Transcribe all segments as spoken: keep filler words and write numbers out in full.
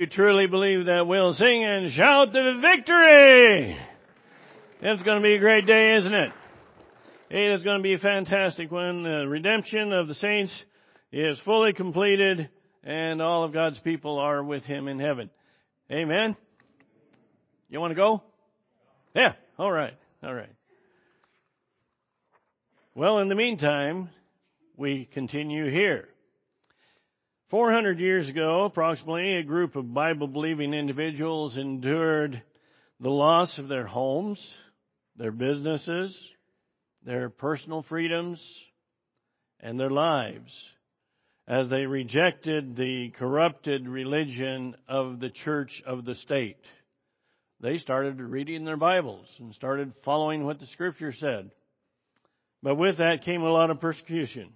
You truly believe that, we'll sing and shout the victory. It's going to be a great day, isn't it? It is going to be fantastic when the redemption of the saints is fully completed and all of God's people are with Him in heaven. Amen? You want to go? Yeah. All right. All right. Well, in the meantime, we continue here. Four hundred years ago, approximately, a group of Bible-believing individuals endured the loss of their homes, their businesses, their personal freedoms, and their lives as they rejected the corrupted religion of the church of the state. They started reading their Bibles and started following what the Scripture said. But with that came a lot of persecution.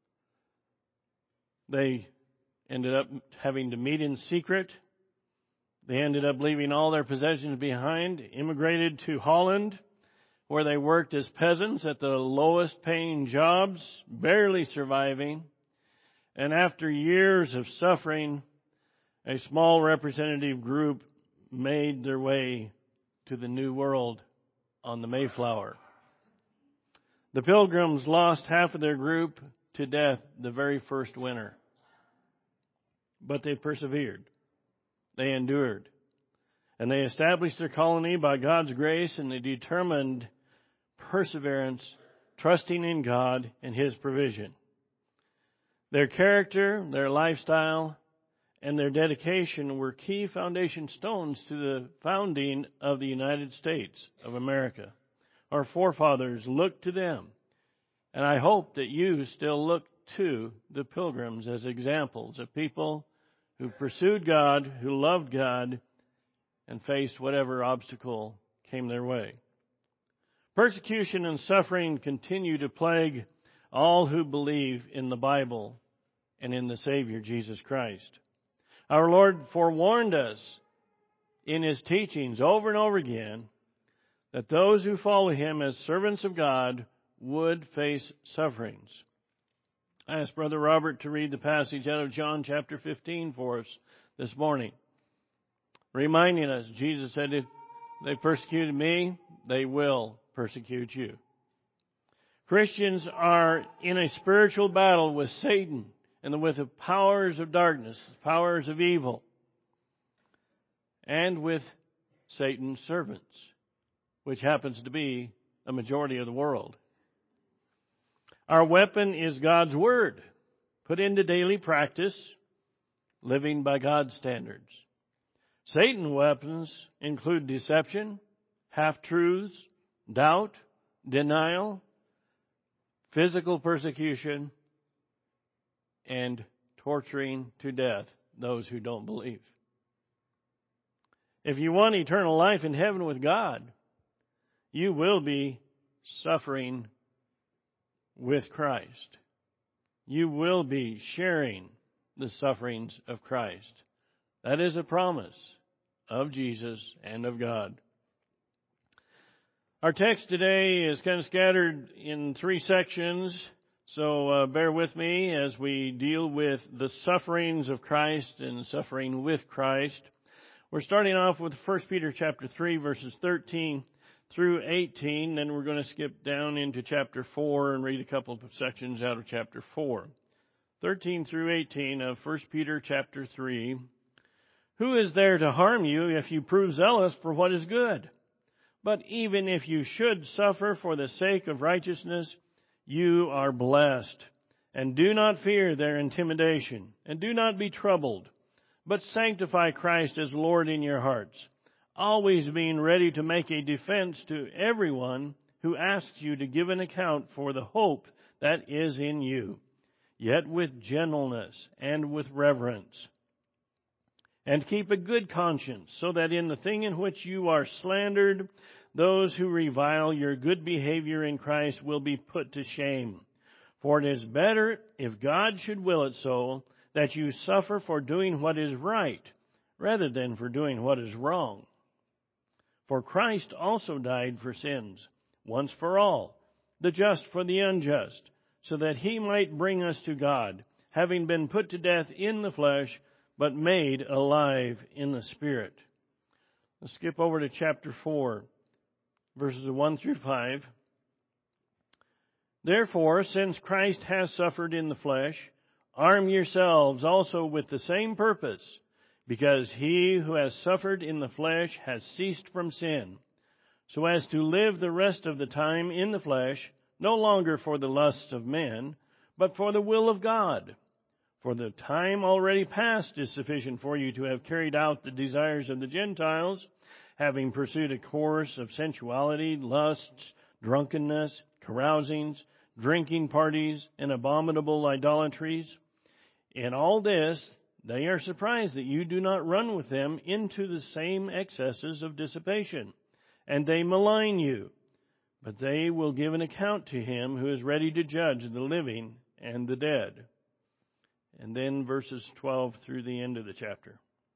They ended up having to meet in secret. They ended up leaving all their possessions behind, immigrated to Holland, where they worked as peasants at the lowest paying jobs, barely surviving. And after years of suffering, a small representative group made their way to the New World on the Mayflower. The Pilgrims lost half of their group to death the very first winter. But they persevered. They endured. And they established their colony by God's grace and the determined perseverance, trusting in God and His provision. Their character, their lifestyle, and their dedication were key foundation stones to the founding of the United States of America. Our forefathers looked to them. And I hope that you still look to the Pilgrims as examples of people who pursued God, who loved God, and faced whatever obstacle came their way. Persecution and suffering continue to plague all who believe in the Bible and in the Savior, Jesus Christ. Our Lord forewarned us in His teachings over and over again that those who follow Him as servants of God would face sufferings. I asked Brother Robert to read the passage out of John chapter fifteen for us this morning, reminding us, Jesus said, if they persecuted me, they will persecute you. Christians are in a spiritual battle with Satan and with the powers of darkness, powers of evil, and with Satan's servants, which happens to be a majority of the world. Our weapon is God's Word, put into daily practice, living by God's standards. Satan's weapons include deception, half-truths, doubt, denial, physical persecution, and torturing to death those who don't believe. If you want eternal life in heaven with God, you will be suffering with Christ. You will be sharing the sufferings of Christ. That is a promise of Jesus and of God. Our text today is kind of scattered in three sections, so uh, bear with me as we deal with the sufferings of Christ and suffering with Christ. We're starting off with First Peter chapter three, verses thirteen through eighteen, then we're going to skip down into chapter four and read a couple of sections out of chapter four. thirteen through eighteen of First Peter chapter three. Who is there to harm you if you prove zealous for what is good? But even if you should suffer for the sake of righteousness, you are blessed. And do not fear their intimidation, and do not be troubled, but sanctify Christ as Lord in your hearts, always being ready to make a defense to everyone who asks you to give an account for the hope that is in you, yet with gentleness and with reverence. And keep a good conscience, so that in the thing in which you are slandered, those who revile your good behavior in Christ will be put to shame. For it is better, if God should will it so, that you suffer for doing what is right, rather than for doing what is wrong. For Christ also died for sins, once for all, the just for the unjust, so that He might bring us to God, having been put to death in the flesh, but made alive in the Spirit. Let's skip over to chapter four, verses one through five. Therefore, since Christ has suffered in the flesh, arm yourselves also with the same purpose, because he who has suffered in the flesh has ceased from sin, so as to live the rest of the time in the flesh, no longer for the lusts of men, but for the will of God. For the time already past is sufficient for you to have carried out the desires of the Gentiles, having pursued a course of sensuality, lusts, drunkenness, carousings, drinking parties, and abominable idolatries. In all this, they are surprised that you do not run with them into the same excesses of dissipation, and they malign you. But they will give an account to him who is ready to judge the living and the dead. And then verses twelve through the end of the chapter.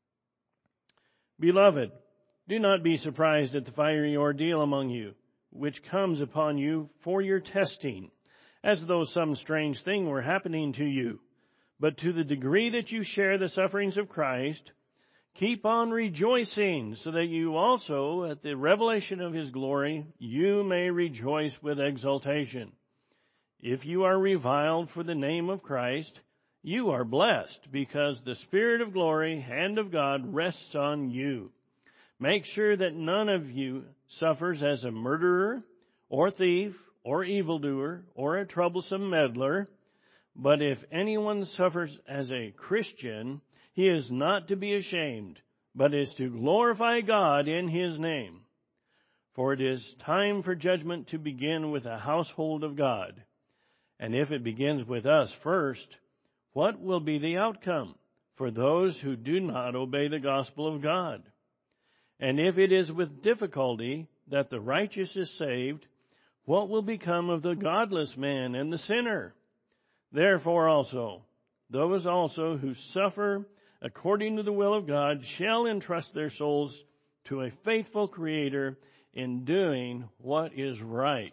Beloved, do not be surprised at the fiery ordeal among you, which comes upon you for your testing, as though some strange thing were happening to you. But to the degree that you share the sufferings of Christ, keep on rejoicing, so that you also, at the revelation of his glory, you may rejoice with exultation. If you are reviled for the name of Christ, you are blessed, because the Spirit of glory and of God rests on you. Make sure that none of you suffers as a murderer, or thief, or evildoer, or a troublesome meddler. But if anyone suffers as a Christian, he is not to be ashamed, but is to glorify God in his name. For it is time for judgment to begin with the household of God. And if it begins with us first, what will be the outcome for those who do not obey the gospel of God? And if it is with difficulty that the righteous is saved, what will become of the godless man and the sinner? Therefore also, those also who suffer according to the will of God shall entrust their souls to a faithful Creator in doing what is right.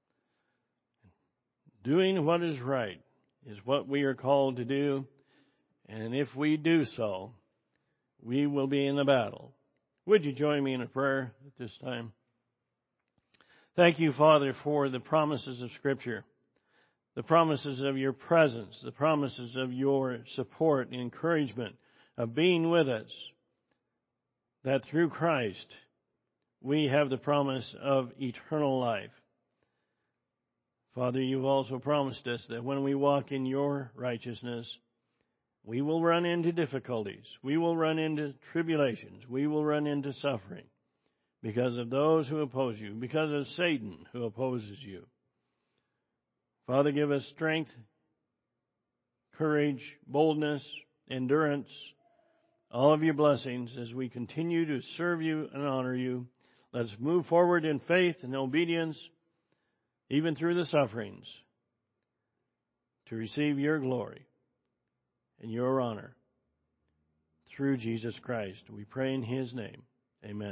Doing what is right is what we are called to do, and if we do so, we will be in the battle. Would you join me in a prayer at this time? Thank you, Father, for the promises of Scripture, the promises of your presence, the promises of your support and encouragement of being with us, that through Christ we have the promise of eternal life. Father, you've also promised us that when we walk in your righteousness, we will run into difficulties. We will run into tribulations. We will run into suffering because of those who oppose you, because of Satan who opposes you. Father, give us strength, courage, boldness, endurance, all of your blessings as we continue to serve you and honor you. Let us move forward in faith and obedience, even through the sufferings, to receive your glory and your honor through Jesus Christ. We pray in his name. Amen.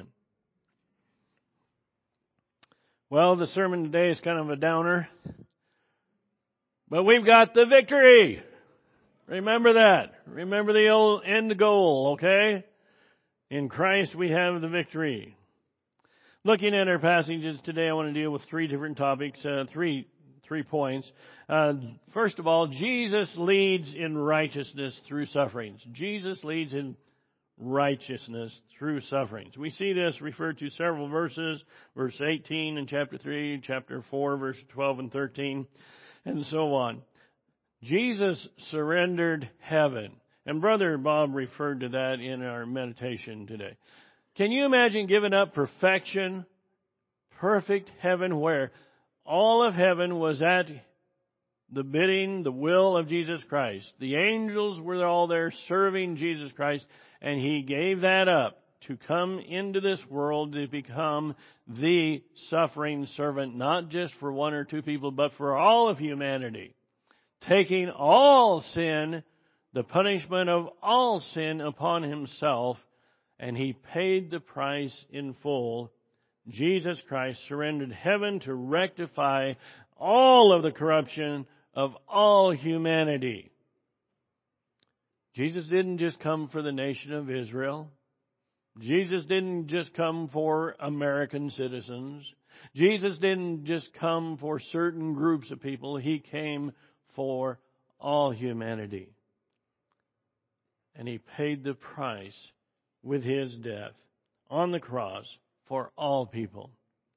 Well, the sermon today is kind of a downer, but we've got the victory. Remember that. Remember the old end goal, okay? In Christ we have the victory. Looking at our passages today, I want to deal with three different topics, uh, three three points. Uh, first of all, Jesus leads in righteousness through sufferings. Jesus leads in righteousness through sufferings. We see this referred to several verses, verse eighteen in chapter three, chapter four, verse twelve and thirteen, and so on. Jesus surrendered heaven. And Brother Bob referred to that in our meditation today. Can you imagine giving up perfection, perfect heaven, where all of heaven was at the bidding, the will of Jesus Christ? The angels were all there serving Jesus Christ, and he gave that up to come into this world to become the suffering servant, not just for one or two people, but for all of humanity, taking all sin, the punishment of all sin upon himself, and he paid the price in full. Jesus Christ surrendered heaven to rectify all of the corruption of all humanity. Jesus didn't just come for the nation of Israel. Jesus didn't just come for American citizens. Jesus didn't just come for certain groups of people. He came for all humanity. And He paid the price with His death on the cross for all people.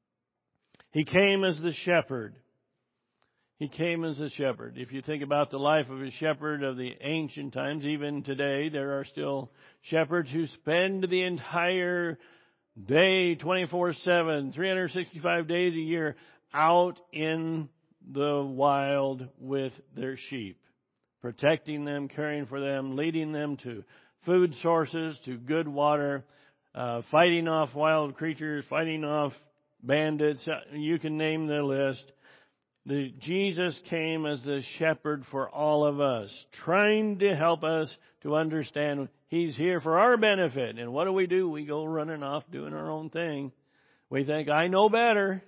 He came as the shepherd. He came as a shepherd. If you think about the life of a shepherd of the ancient times, even today, there are still shepherds who spend the entire day, twenty-four seven, three hundred sixty-five days a year, out in the wild with their sheep, protecting them, caring for them, leading them to food sources, to good water, uh, fighting off wild creatures, fighting off bandits. You can name the list. The, Jesus came as the shepherd for all of us, trying to help us to understand He's here for our benefit. And what do we do? We go running off doing our own thing. We think, I know better.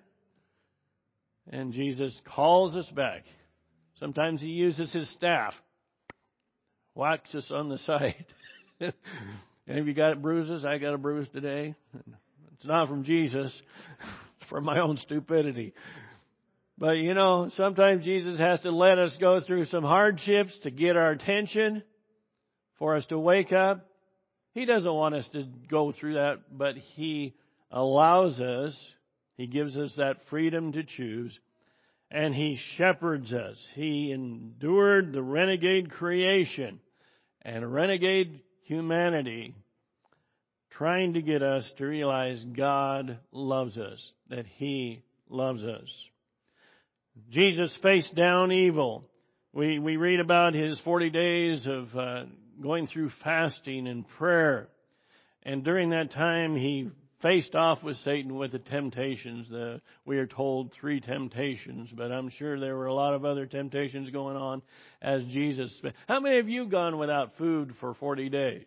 And Jesus calls us back. Sometimes He uses His staff, whacks us on the side. And if you got bruises, I got a bruise today. It's not from Jesus. It's from my own stupidity. But, you know, sometimes Jesus has to let us go through some hardships to get our attention, for us to wake up. He doesn't want us to go through that, but He allows us. He gives us that freedom to choose. And He shepherds us. He endured the renegade creation and renegade humanity, trying to get us to realize God loves us, that He loves us. Jesus faced down evil. We we read about His forty days of uh, going through fasting and prayer. And during that time, He faced off with Satan with the temptations. The, we are told three temptations, but I'm sure there were a lot of other temptations going on as Jesus. How many of you gone without food for forty days?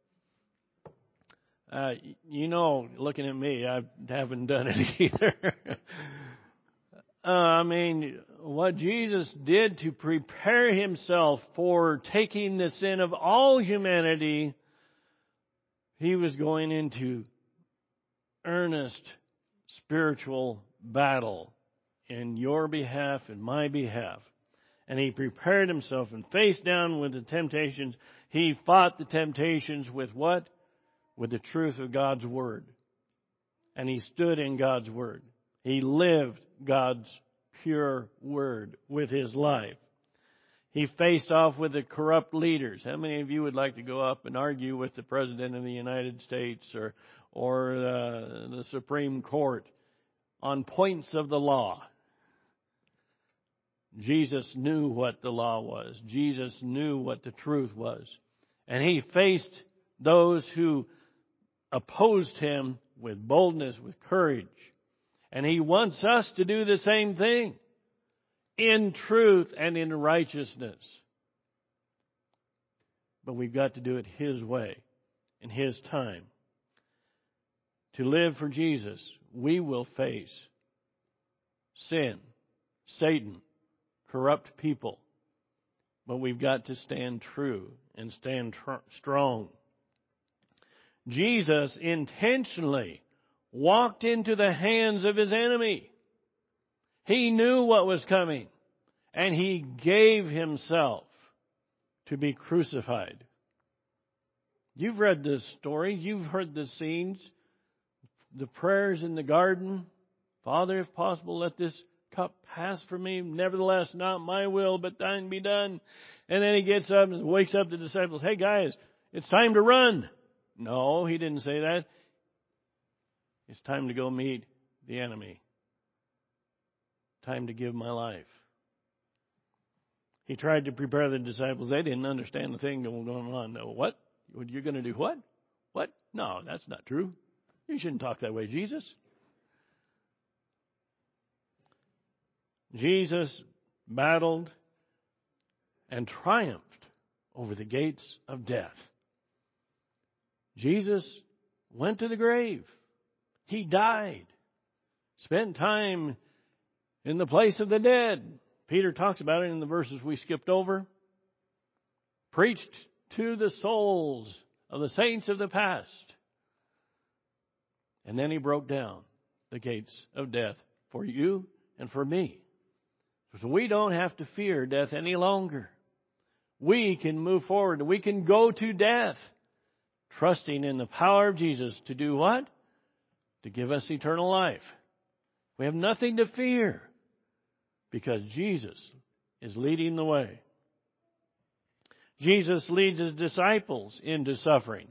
Uh, you know, looking at me, I haven't done it either. Uh, I mean, what Jesus did to prepare Himself for taking the sin of all humanity, He was going into earnest spiritual battle in your behalf and my behalf. And He prepared Himself and faced down with the temptations. He fought the temptations with what? With the truth of God's Word. And He stood in God's Word. He lived God's pure Word with His life. He faced off with the corrupt leaders. How many of you would like to go up and argue with the President of the United States or or uh, the Supreme Court on points of the law? Jesus knew what the law was. Jesus knew what the truth was. And He faced those who opposed Him with boldness, with courage. And He wants us to do the same thing in truth and in righteousness. But we've got to do it His way, in His time. To live for Jesus, we will face sin, Satan, corrupt people. But we've got to stand true and stand tr- strong. Jesus intentionally walked into the hands of His enemy. He knew what was coming, and He gave Himself to be crucified. You've read this story. You've heard the scenes, the prayers in the garden. Father, if possible, let this cup pass from me. Nevertheless, not my will, but thine be done. And then He gets up and wakes up the disciples. Hey, guys, it's time to run. No, He didn't say that. It's time to go meet the enemy. Time to give my life. He tried to prepare the disciples. They didn't understand the thing going on. No, what? You're going to do what? What? No, that's not true. You shouldn't talk that way, Jesus. Jesus battled and triumphed over the gates of death. Jesus went to the grave. He died. Spent time in the place of the dead. Peter talks about it in the verses we skipped over. Preached to the souls of the saints of the past. And then he broke down the gates of death for you and for me. So we don't have to fear death any longer. We can move forward. We can go to death, trusting in the power of Jesus to do what? To give us eternal life. We have nothing to fear because Jesus is leading the way. Jesus leads his disciples into suffering.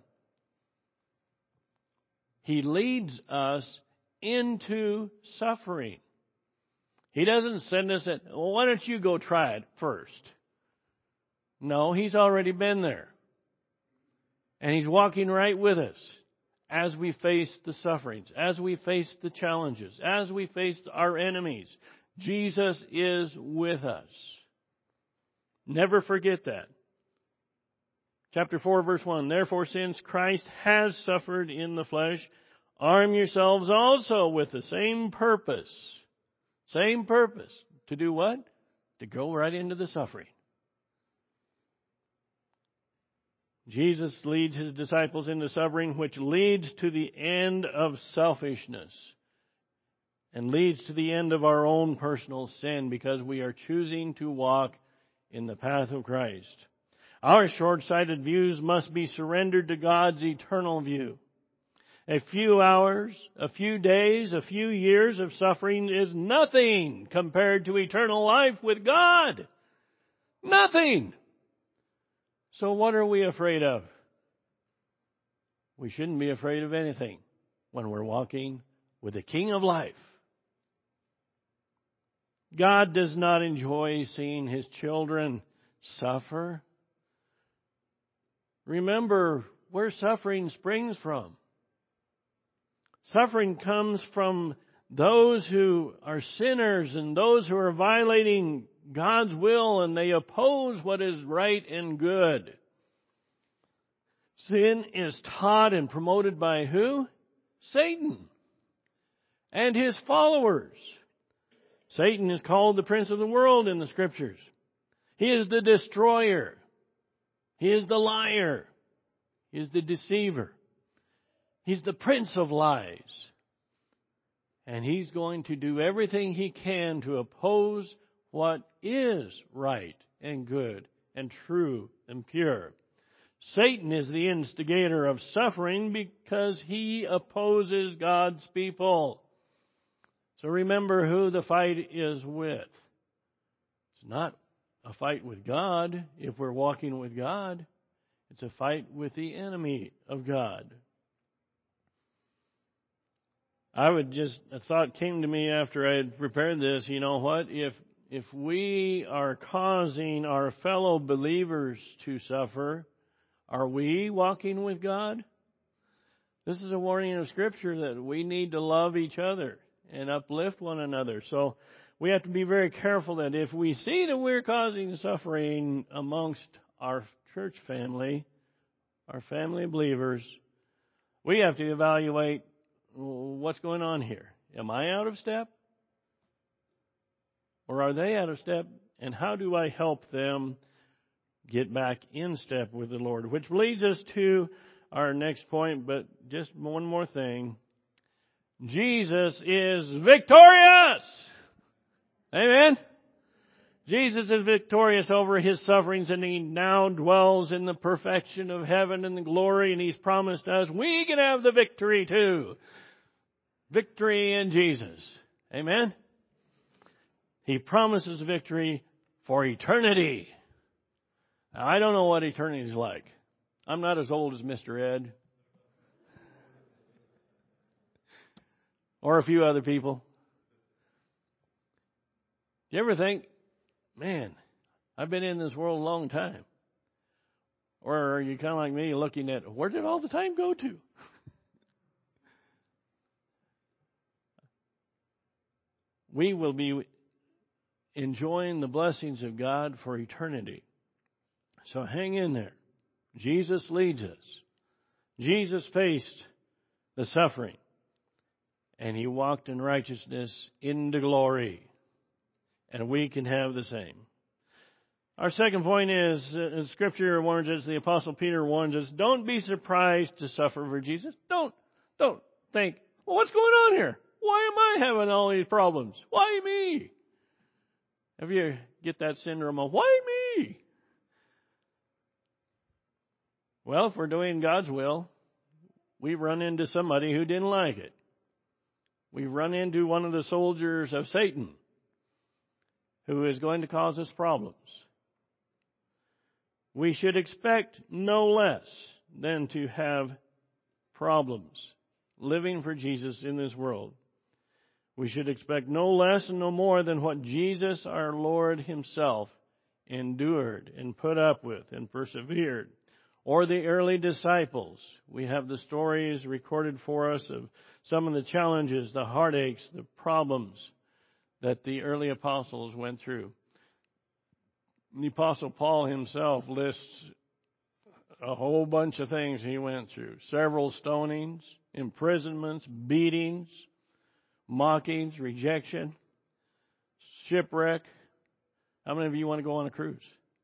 He leads us into suffering. He doesn't send us at, well, why don't you go try it first? No, he's already been there. And he's walking right with us as we face the sufferings, as we face the challenges, as we face our enemies. Jesus is with us. Never forget that. Chapter four, verse one, therefore, since Christ has suffered in the flesh, arm yourselves also with the same purpose. Same purpose. To do what? To go right into the suffering. Jesus leads his disciples into suffering, which leads to the end of selfishness and leads to the end of our own personal sin because we are choosing to walk in the path of Christ. Our short-sighted views must be surrendered to God's eternal view. A few hours, a few days, a few years of suffering is nothing compared to eternal life with God. Nothing. So what are we afraid of? We shouldn't be afraid of anything when we're walking with the King of life. God does not enjoy seeing his children suffer. Remember where suffering springs from. Suffering comes from those who are sinners and those who are violating God's will and they oppose what is right and good. Sin is taught and promoted by who? Satan and his followers. Satan is called the prince of the world in the scriptures. He is the destroyer. He is the liar. He is the deceiver. He's the prince of lies. And he's going to do everything he can to oppose what is right and good and true and pure. Satan is the instigator of suffering because he opposes God's people. So remember who the fight is with. It's not a fight with God if we're walking with God. It's a fight with the enemy of God. I would just, a thought came to me after I had prepared this, you know what, if if we are causing our fellow believers to suffer, are we walking with God? This is a warning of Scripture that we need to love each other and uplift one another. So we have to be very careful that if we see that we're causing suffering amongst our church family, our family of believers, we have to evaluate what's going on here. Am I out of step? Or are they out of step? And how do I help them get back in step with the Lord? Which leads us to our next point, but just one more thing. Jesus is victorious! Amen? Jesus is victorious over his sufferings, and he now dwells in the perfection of heaven and the glory, and he's promised us we can have the victory too. Victory in Jesus. Amen? He promises victory for eternity. Now, I don't know what eternity is like. I'm not as old as Mister Ed. Or a few other people. Do you ever think, man, I've been in this world a long time? Or are you kind of like me looking at, where did all the time go to? We will be enjoying the blessings of God for eternity. So hang in there. Jesus leads us. Jesus faced the suffering. And he walked in righteousness into glory. And we can have the same. Our second point is, uh, Scripture warns us, the Apostle Peter warns us, don't be surprised to suffer for Jesus. Don't, don't think, well, what's going on here? Why am I having all these problems? Why me? Have you get that syndrome of, why me? Well, if we're doing God's will, we've run into somebody who didn't like it. We've run into one of the soldiers of Satan who is going to cause us problems. We should expect no less than to have problems living for Jesus in this world. We should expect no less and no more than what Jesus, our Lord Himself, endured and put up with and persevered. Or the early disciples. We have the stories recorded for us of some of the challenges, the heartaches, the problems that the early apostles went through. The Apostle Paul himself lists a whole bunch of things he went through. Several stonings, imprisonments, beatings, mockings, rejection, shipwreck. How many of you want to go on a cruise?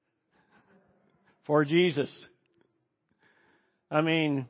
For Jesus. I mean,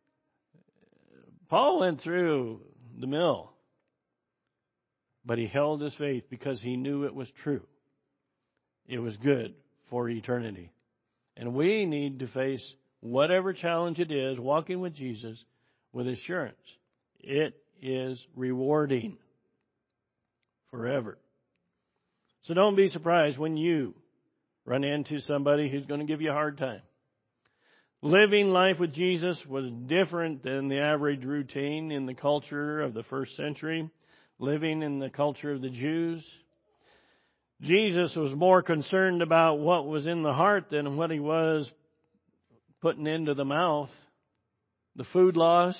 Paul went through the mill, but he held his faith because he knew it was true. It was good for eternity. And we need to face whatever challenge it is, walking with Jesus with assurance. It is rewarding forever. So don't be surprised when you run into somebody who's going to give you a hard time. Living life with Jesus was different than the average routine in the culture of the first century, living in the culture of the Jews. Jesus was more concerned about what was in the heart than what He was putting into the mouth. The food laws.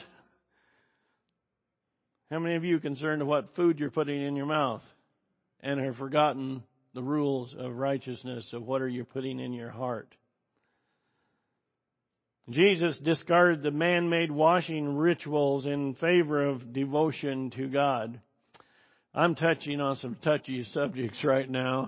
How many of you are concerned of what food you're putting in your mouth and have forgotten the rules of righteousness of what are you putting in your heart? Jesus discarded the man-made washing rituals in favor of devotion to God. I'm touching on some touchy subjects right now.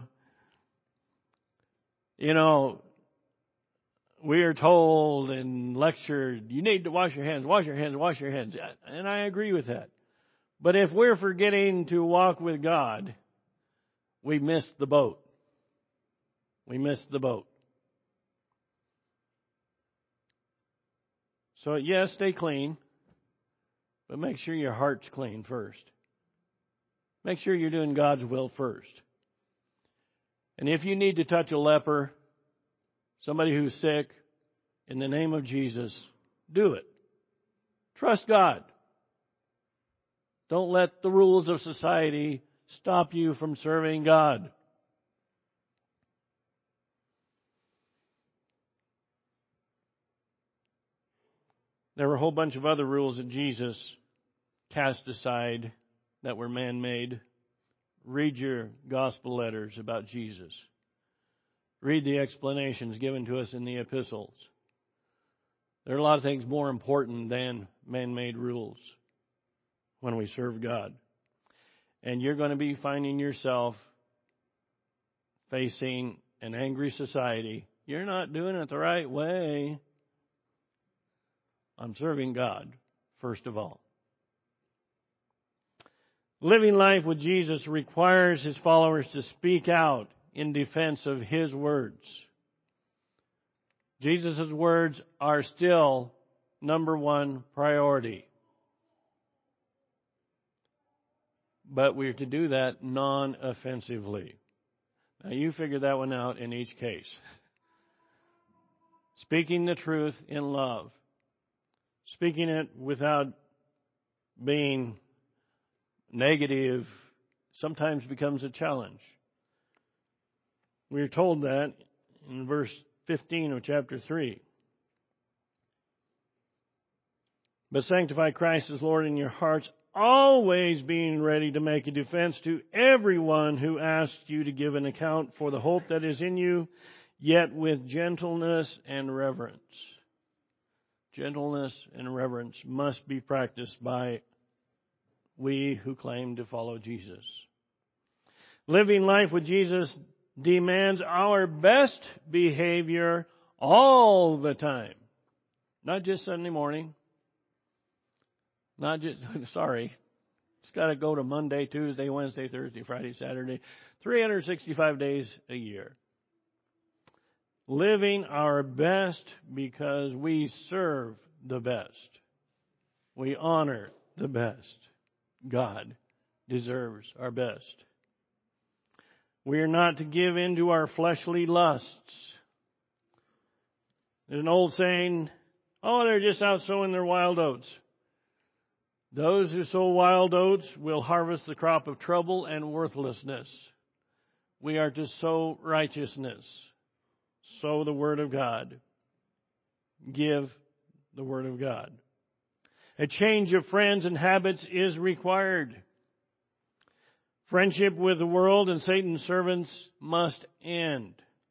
You know, we are told and lectured, you need to wash your hands, wash your hands, wash your hands. And I agree with that. But if we're forgetting to walk with God, we missed the boat. We missed the boat. So, yes, stay clean, but make sure your heart's clean first. Make sure you're doing God's will first. And if you need to touch a leper, somebody who's sick, in the name of Jesus, do it. Trust God. Don't let the rules of society stop you from serving God. There were a whole bunch of other rules that Jesus cast aside that were man-made. Read your gospel letters about Jesus. Read the explanations given to us in the epistles. There are a lot of things more important than man-made rules when we serve God. And you're going to be finding yourself facing an angry society. You're not doing it the right way. I'm serving God, first of all. Living life with Jesus requires His followers to speak out in defense of His words. Jesus' words are still number one priority. But we're to do that non-offensively. Now you figure that one out in each case. Speaking the truth in love. Speaking it without being negative sometimes becomes a challenge. We are told that in verse fifteen of chapter three. But sanctify Christ as Lord in your hearts, always being ready to make a defense to everyone who asks you to give an account for the hope that is in you, yet with gentleness and reverence. Gentleness and reverence must be practiced by we who claim to follow Jesus. Living life with Jesus demands our best behavior all the time. Not just Sunday morning. Not just, sorry. It's got to go to Monday, Tuesday, Wednesday, Thursday, Friday, Saturday. three hundred sixty-five days a year. Living our best because we serve the best. We honor the best. God deserves our best. We are not to give in to our fleshly lusts. There's an old saying, oh, they're just out sowing their wild oats. Those who sow wild oats will harvest the crop of trouble and worthlessness. We are to sow righteousness. Sow the Word of God. Give the Word of God. A change of friends and habits is required. Friendship with the world and Satan's servants must end.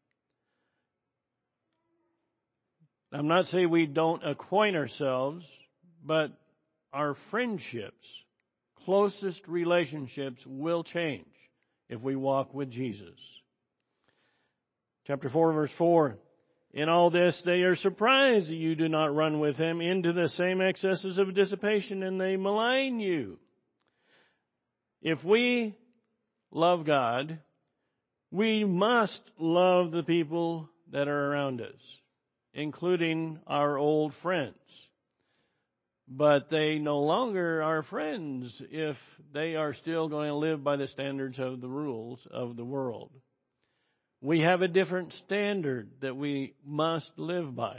I'm not saying we don't acquaint ourselves, but our friendships, closest relationships will change if we walk with Jesus. Chapter four, verse four. In all this they are surprised that you do not run with them into the same excesses of dissipation, and they malign you. If we love God, we must love the people that are around us, including our old friends. But they no longer are friends if they are still going to live by the standards of the rules of the world. We have a different standard that we must live by.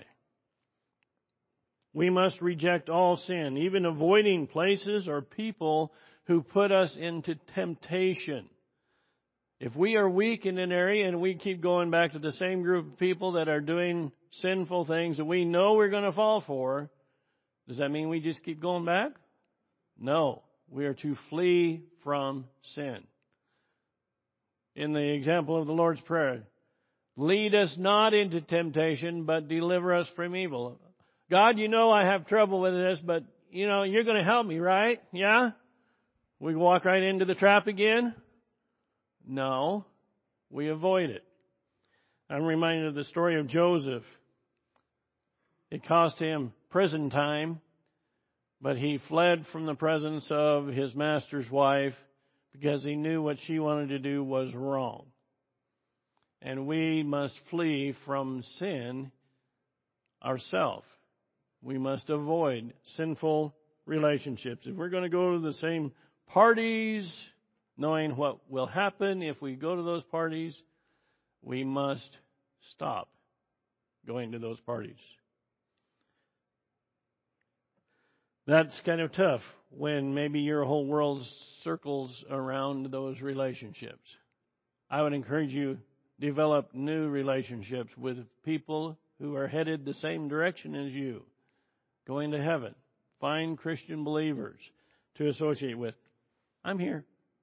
We must reject all sin, even avoiding places or people who put us into temptation. If we are weak in an area and we keep going back to the same group of people that are doing sinful things that we know we're going to fall for, does that mean we just keep going back? No. We are to flee from sin. In the example of the Lord's Prayer, lead us not into temptation, but deliver us from evil. God, you know I have trouble with this, but, you know, you're going to help me, right? Yeah? We walk right into the trap again? No. We avoid it. I'm reminded of the story of Joseph. It cost him prison time, but he fled from the presence of his master's wife because he knew what she wanted to do was wrong. And we must flee from sin ourselves. We must avoid sinful relationships. If we're going to go to the same parties, knowing what will happen if we go to those parties, we must stop going to those parties. That's kind of tough when maybe your whole world circles around those relationships. I would encourage you to develop new relationships with people who are headed the same direction as you, going to heaven. Find Christian believers to associate with. I'm here.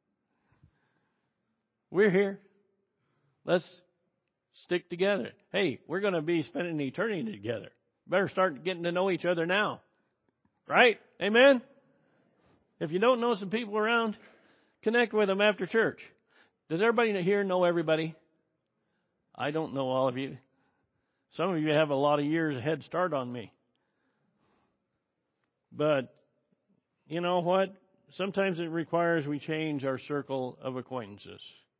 We're here. Let's stick together. Hey, we're going to be spending eternity together. Better start getting to know each other now. Right? Amen? If you don't know some people around, connect with them after church. Does everybody here know everybody? I don't know all of you. Some of you have a lot of years head start on me. But, you know what? Sometimes it requires we change our circle of acquaintances.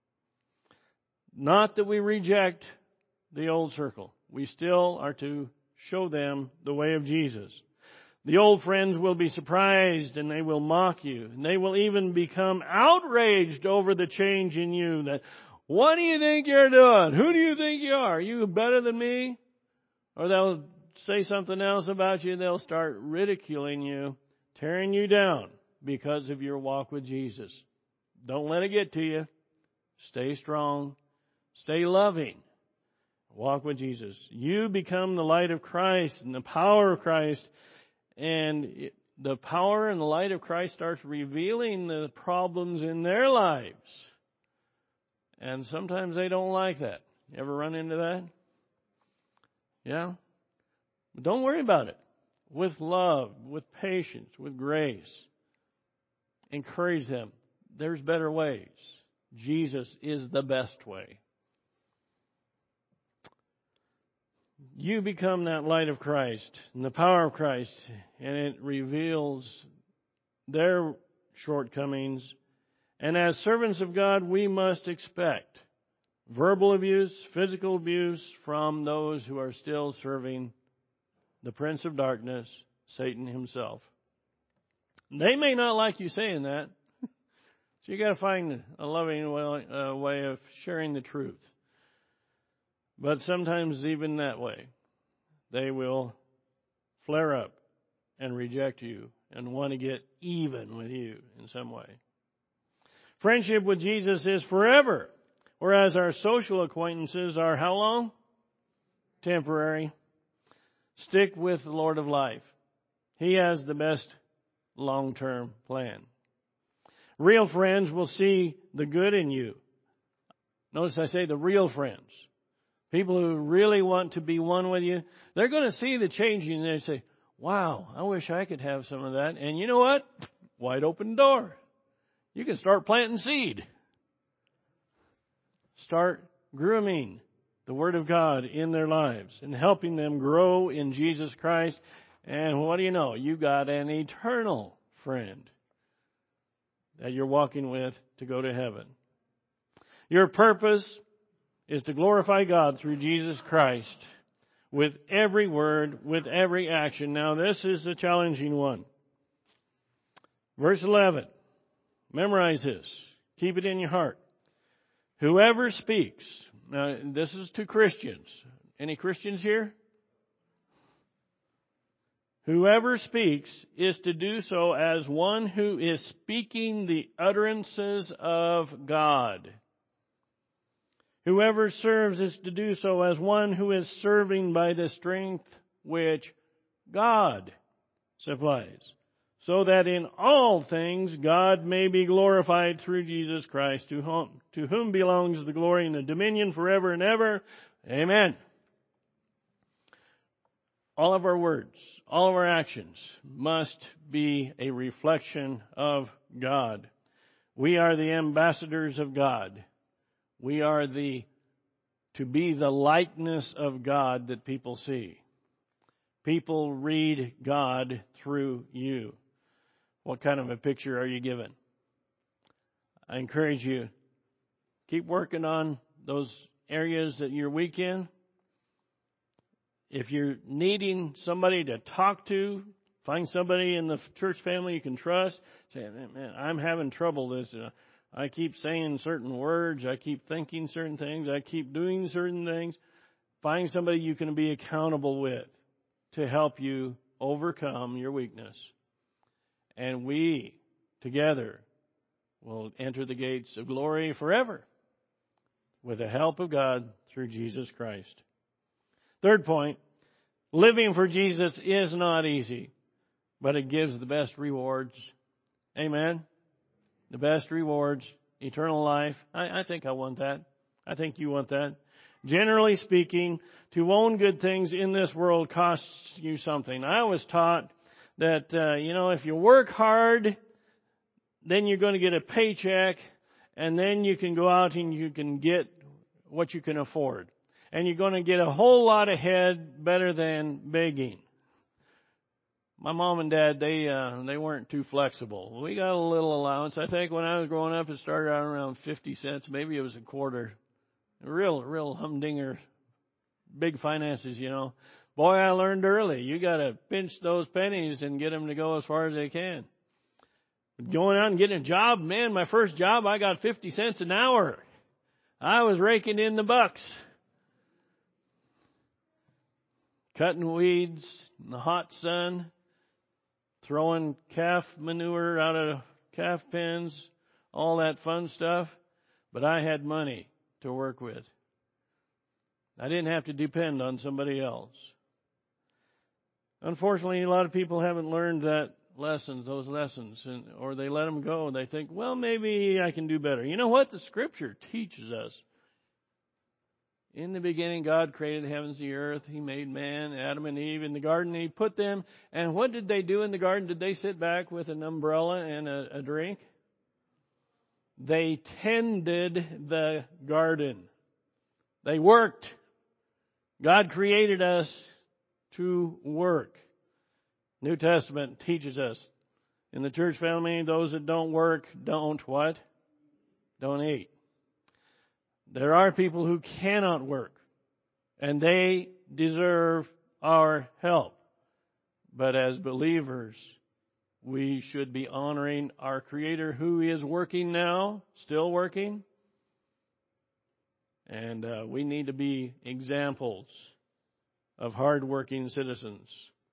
Not that we reject the old circle. We still are to show them the way of Jesus. The old friends will be surprised and they will mock you. And they will even become outraged over the change in you. That, what do you think you're doing? Who do you think you are? Are you better than me? Or they'll say something else about you. They'll start ridiculing you, tearing you down because of your walk with Jesus. Don't let it get to you. Stay strong. Stay loving. Walk with Jesus. You become the light of Christ and the power of Christ. And it, the power and the light of Christ starts revealing the problems in their lives. And sometimes they don't like that. You ever run into that? Yeah? But don't worry about it. With love, with patience, with grace. Encourage them. There's better ways. Jesus is the best way. you become that light of Christ and the power of Christ, and it reveals their shortcomings. And as servants of God, we must expect verbal abuse, physical abuse from those who are still serving the Prince of Darkness, Satan himself. They may not like you saying that, so you got to find a loving way, uh, way of sharing the truth. But sometimes even that way, they will flare up and reject you and want to get even with you in some way. Friendship with Jesus is forever, whereas our social acquaintances are how long? Temporary. Stick with the Lord of life. He has the best long-term plan. Real friends will see the good in you. Notice I say the real friends. People who really want to be one with you, they're going to see the change in you and they say, wow, I wish I could have some of that. And you know what? Wide open door. You can start planting seed. Start grooming the Word of God in their lives and helping them grow in Jesus Christ. And what do you know? You got an eternal friend that you're walking with to go to heaven. Your purpose is to glorify God through Jesus Christ with every word, with every action. Now, this is a challenging one. Verse eleven. Memorize this. Keep it in your heart. Whoever speaks. Now, this is to Christians. Any Christians here? Whoever speaks is to do so as one who is speaking the utterances of God. Whoever serves is to do so as one who is serving by the strength which God supplies, so that in all things God may be glorified through Jesus Christ, to whom, to whom belongs the glory and the dominion forever and ever. Amen. All of our words, all of our actions must be a reflection of God. We are the ambassadors of God. We are the to be the likeness of God that people see. People read God through you. What kind of a picture are you given? I encourage you, keep working on those areas that you're weak in. If you're needing somebody to talk to, find somebody in the church family you can trust. Say, man, I'm having trouble this. Uh, I keep saying certain words. I keep thinking certain things. I keep doing certain things. Find somebody you can be accountable with to help you overcome your weakness. And we, together, will enter the gates of glory forever with the help of God through Jesus Christ. Third point, living for Jesus is not easy, but it gives the best rewards. Amen? The best rewards, eternal life. I, I think I want that. I think you want that. Generally speaking, to own good things in this world costs you something. I was taught that, uh, you know, if you work hard, then you're going to get a paycheck, and then you can go out and you can get what you can afford. And you're going to get a whole lot ahead better than begging. My mom and dad, they uh, they weren't too flexible. We got a little allowance. I think when I was growing up, it started out around fifty cents. Maybe it was a quarter. Real, real humdinger, big finances, you know. Boy, I learned early. You got to pinch those pennies and get them to go as far as they can. Going out and getting a job, man, my first job, I got fifty cents an hour. I was raking in the bucks. Cutting weeds in the hot sun, throwing calf manure out of calf pens, all that fun stuff. But I had money to work with. I didn't have to depend on somebody else. Unfortunately, a lot of people haven't learned that lessons, those lessons, and, or they let them go. They think, well, maybe I can do better. You know what? The Scripture teaches us. In the beginning, God created the heavens and the earth. He made man, Adam and Eve in the garden. He put them. And what did they do in the garden? Did they sit back with an umbrella and a, a drink? They tended the garden. They worked. God created us to work. New Testament teaches us in the church family, those that don't work, don't what? Don't eat. There are people who cannot work, and they deserve our help. But as believers, we should be honoring our Creator who is working now, still working. And uh, we need to be examples of hard-working citizens.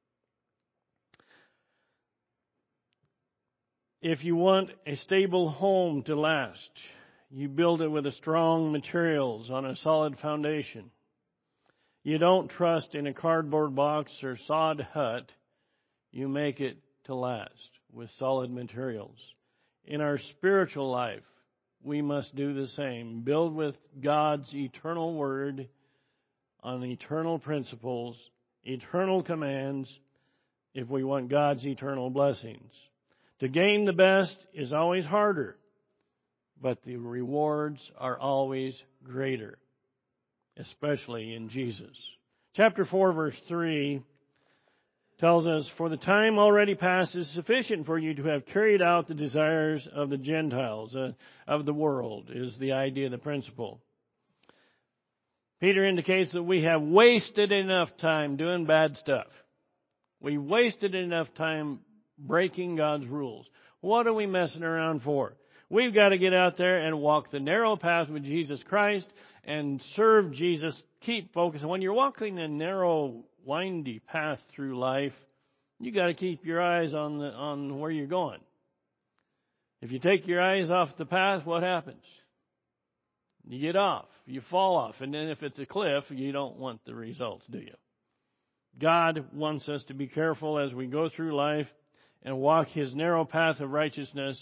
If you want a stable home to last, you build it with a strong materials on a solid foundation. You don't trust in a cardboard box or sod hut. You make it to last with solid materials. In our spiritual life, we must do the same. Build with God's eternal word on eternal principles, eternal commands, if we want God's eternal blessings. To gain the best is always harder, but the rewards are always greater, especially in Jesus. Chapter four, verse three tells us, "For the time already past is sufficient for you to have carried out the desires of the Gentiles, uh, of the world," is the idea, the principle. Peter indicates that we have wasted enough time doing bad stuff. We wasted enough time breaking God's rules. What are we messing around for? We've got to get out there and walk the narrow path with Jesus Christ and serve Jesus. Keep focusing. When you're walking a narrow, windy path through life, you got to keep your eyes on the on where you're going. If you take your eyes off the path, what happens? You get off. You fall off. And then if it's a cliff, you don't want the results, do you? God wants us to be careful as we go through life and walk His narrow path of righteousness.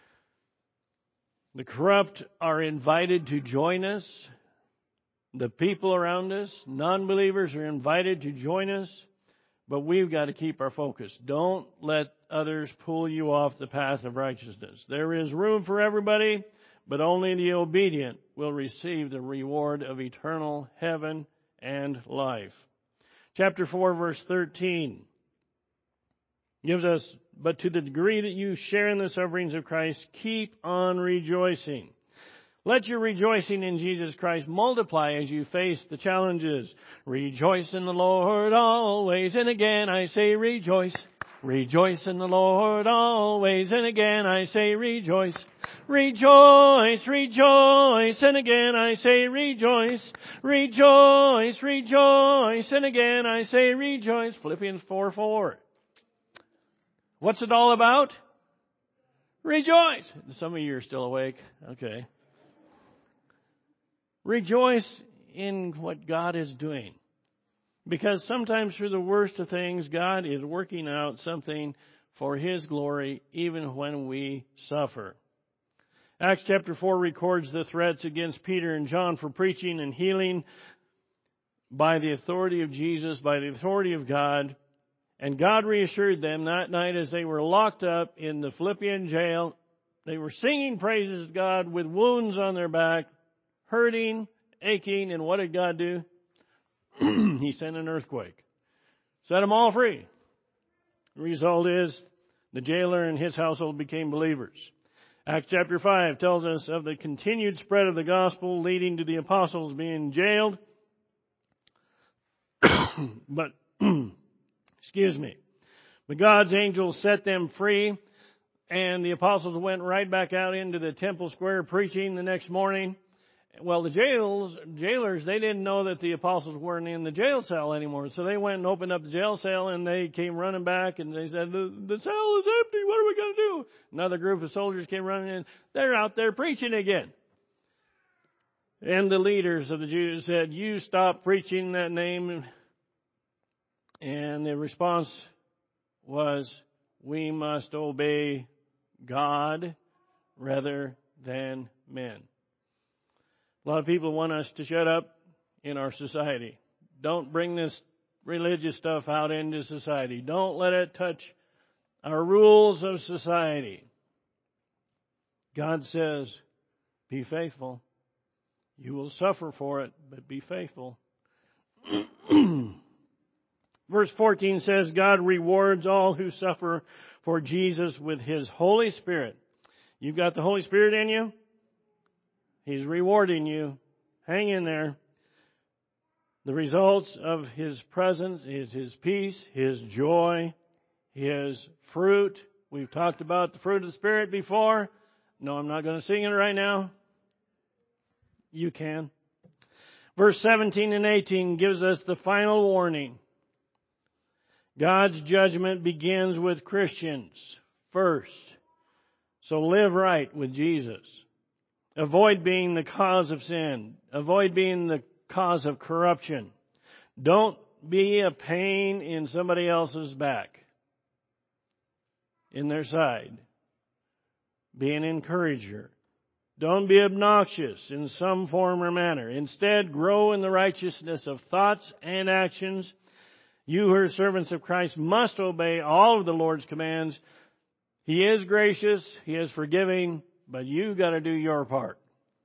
The corrupt are invited to join us. The people around us, non-believers, are invited to join us. But we've got to keep our focus. Don't let others pull you off the path of righteousness. There is room for everybody, but only the obedient will receive the reward of eternal heaven and life. Chapter four, verse thirteen gives us, "But to the degree that you share in the sufferings of Christ, keep on rejoicing." Let your rejoicing in Jesus Christ multiply as you face the challenges. Rejoice in the Lord always, and again I say rejoice. Rejoice in the Lord always, and again I say rejoice. Rejoice, rejoice, and again I say rejoice. Rejoice, rejoice, and again I say rejoice. Philippians four four. What's it all about? Rejoice. Some of you are still awake. Okay. Rejoice in what God is doing. Because sometimes through the worst of things, God is working out something for His glory, even when we suffer. Acts chapter four records the threats against Peter and John for preaching and healing by the authority of Jesus, by the authority of God. And God reassured them that night as they were locked up in the Philippian jail. They were singing praises to God with wounds on their back, hurting, aching, and what did God do? He sent an earthquake. Set them all free. The result is the jailer and his household became believers. Acts chapter five tells us of the continued spread of the gospel leading to the apostles being jailed. but, excuse me. But God's angels set them free, and the apostles went right back out into the temple square preaching the next morning. Well, the jails, jailers, they didn't know that the apostles weren't in the jail cell anymore. So they went and opened up the jail cell, and they came running back, and they said, the, the cell is empty. What are we going to do? Another group of soldiers came running in. They're out there preaching again. And the leaders of the Jews said, you stop preaching that name. And the response was, we must obey God rather than men. A lot of people want us to shut up in our society. Don't bring this religious stuff out into society. Don't let it touch our rules of society. God says, be faithful. You will suffer for it, but be faithful. Verse fourteen says, God rewards all who suffer for Jesus with His Holy Spirit. You've got the Holy Spirit in you. He's rewarding you. Hang in there. The results of His presence is His peace, His joy, His fruit. We've talked about the fruit of the Spirit before. No, I'm not going to sing it right now. You can. Verse seventeen and eighteen gives us the final warning. God's judgment begins with Christians first. So live right with Jesus. Avoid being the cause of sin. Avoid being the cause of corruption. Don't be a pain in somebody else's back, in their side. Be an encourager. Don't be obnoxious in some form or manner. Instead, grow in the righteousness of thoughts and actions. You who are servants of Christ must obey all of the Lord's commands. He is gracious, He is forgiving, but you got to do your part.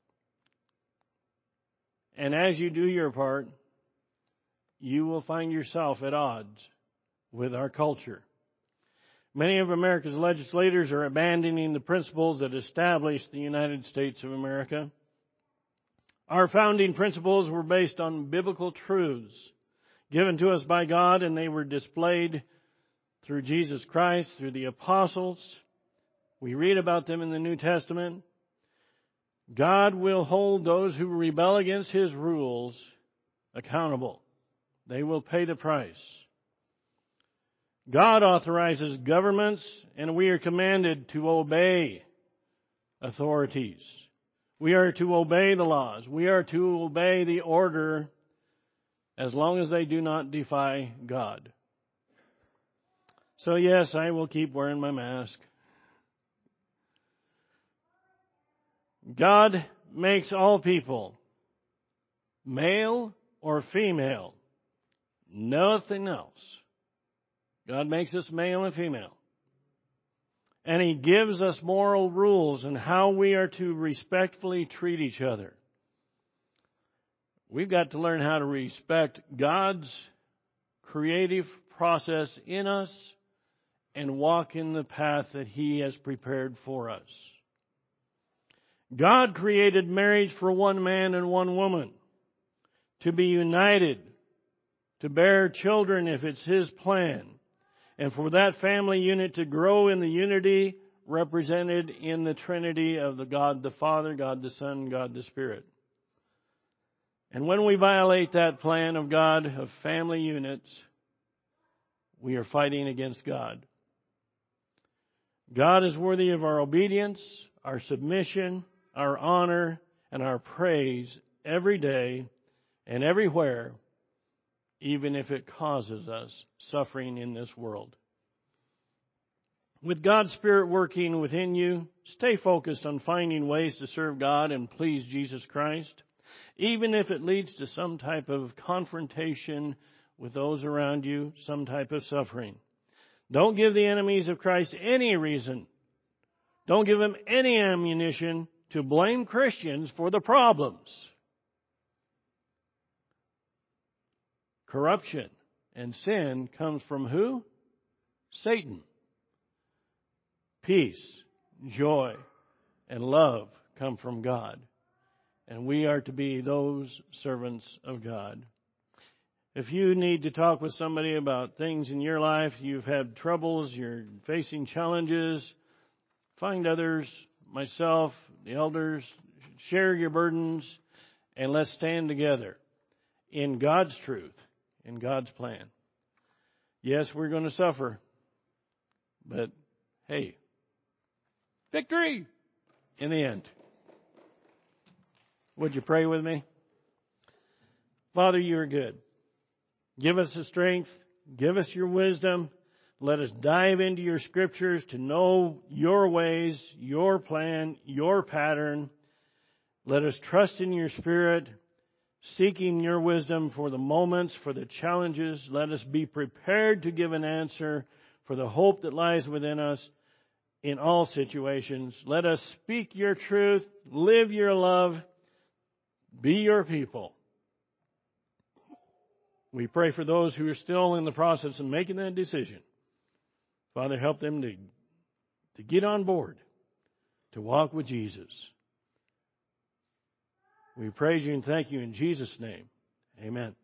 And as you do your part, you will find yourself at odds with our culture. Many of America's legislators are abandoning the principles that established the United States of America. Our founding principles were based on biblical truths given to us by God, and they were displayed through Jesus Christ, through the apostles. We read about them in the New Testament. God will hold those who rebel against His rules accountable. They will pay the price. God authorizes governments, and we are commanded to obey authorities. We are to obey the laws. We are to obey the order as long as they do not defy God. So yes, I will keep wearing my mask. God makes all people, male or female, nothing else. God makes us male and female. And He gives us moral rules and how we are to respectfully treat each other. We've got to learn how to respect God's creative process in us and walk in the path that He has prepared for us. God created marriage for one man and one woman to be united, to bear children if it's His plan, and for that family unit to grow in the unity represented in the Trinity of the God the Father, God the Son, God the Spirit. And when we violate that plan of God of family units, we are fighting against God. God is worthy of our obedience, our submission, our honor, and our praise every day and everywhere, even if it causes us suffering in this world. With God's Spirit working within you, stay focused on finding ways to serve God and please Jesus Christ, even if it leads to some type of confrontation with those around you, some type of suffering. Don't give the enemies of Christ any reason. Don't give them any ammunition to blame Christians for the problems. Corruption and sin comes from who? Satan. Peace, joy, and love come from God. And we are to be those servants of God. If you need to talk with somebody about things in your life, you've had troubles, you're facing challenges, find others, myself, the elders, share your burdens, and let's stand together in God's truth, in God's plan. Yes, we're going to suffer, but hey, victory in the end. Would you pray with me? Father, you are good. Give us the strength. Give us your wisdom. Let us dive into your scriptures to know your ways, your plan, your pattern. Let us trust in your Spirit, seeking your wisdom for the moments, for the challenges. Let us be prepared to give an answer for the hope that lies within us in all situations. Let us speak your truth, live your love, be your people. We pray for those who are still in the process of making that decision. Father, help them to, to get on board, to walk with Jesus. We praise you and thank you in Jesus' name. Amen.